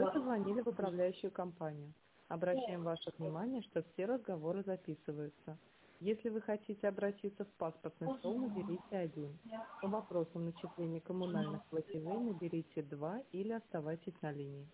Вы позвонили в управляющую компанию. Обращаем ваше внимание, что все разговоры записываются. Если вы хотите обратиться в паспортный стол, наберите 1. По вопросам начисления коммунальных платежей наберите 2 или оставайтесь на линии.